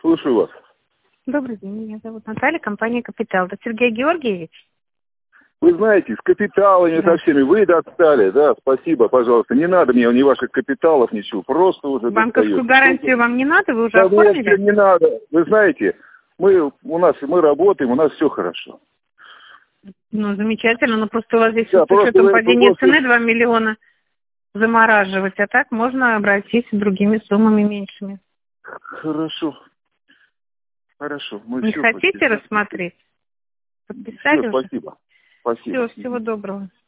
Слушаю вас. Добрый день, меня зовут Наталья, компания «Капитал». Это Сергей Георгиевич? Вы знаете, с капиталами со всеми вы достали, да, спасибо, пожалуйста. Не надо мне ни ваших капиталов, ничего, просто уже Банковскую гарантию вам не надо, вы уже да, оформили? нет, не надо. Вы знаете, мы работаем, у нас все хорошо. Ну, замечательно, но просто у вас здесь Да, с учетом падения просто... цены 2 миллиона замораживать, а так можно обратиться другими суммами меньшими. Хорошо. Мы Не все хотите подписали. рассмотреть? Подписали Все, уже? спасибо. Спасибо. Все, всего доброго.